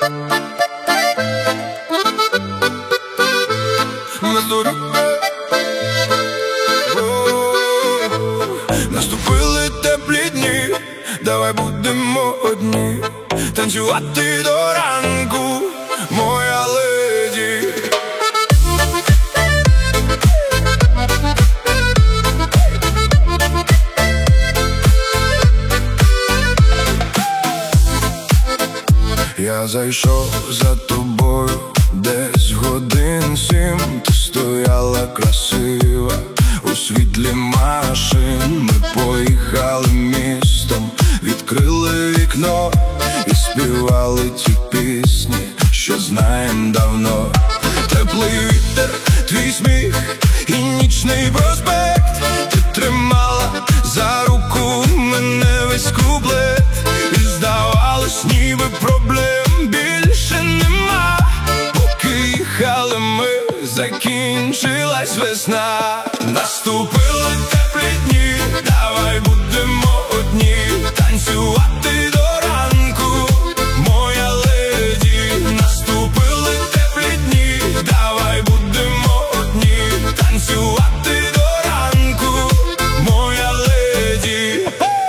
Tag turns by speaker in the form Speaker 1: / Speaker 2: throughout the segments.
Speaker 1: Наступили теплі дні, давай будемо одні, танцювати до ранку, моя леді. Я зайшов за тобою десь годин 7. Ти стояла красива у світлі машин. Ми поїхали містом, відкрили вікно і співали ті пісні, що знаєм давно. Теплий вітер, твій сміх і нічний проспект. Ти тримала за руку мене весь куплет, і здавалось, ніби проблем більше нема. Поки їхали ми, закінчилась весна. Наступили теплі дні, давай будемо одні, танцювати до ранку, моя леді. Наступили теплі дні, давай будемо одні, танцювати до ранку, моя леді.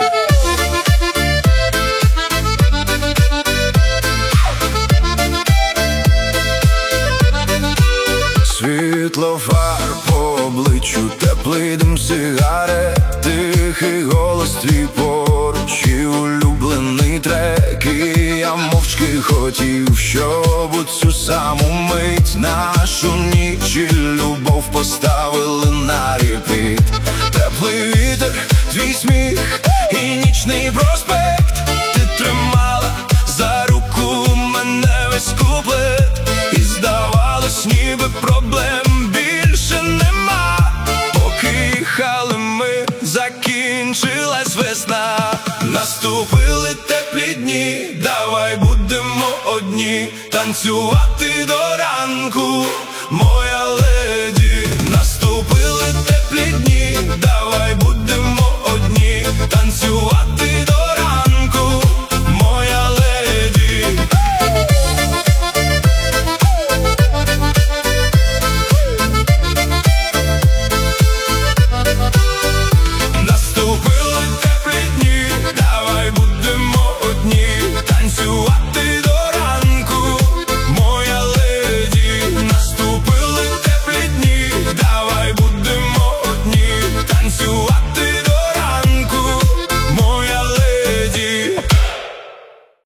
Speaker 1: Світло фар по обличчю, теплий дим сигарет, тихий голос твій поруч і улюблений трек. І я мовчки хотів, щоб у цю саму мить нашу ніч і любов поставили на репіт. Теплий вітер, твій сміх і нічний проспект. Ти тримала за руку мене весь куплет, і здавалось, ніби проблем більше нема. Поки їхали ми, закінчилась весна. Наступили теплі дні, давай будемо одні, танцювати до ранку, моя леді. Наступили теплі дні, давай будемо одні, танцювати до ранку, моя леді. Наступили теплі дні, давай будемо одні, танцювати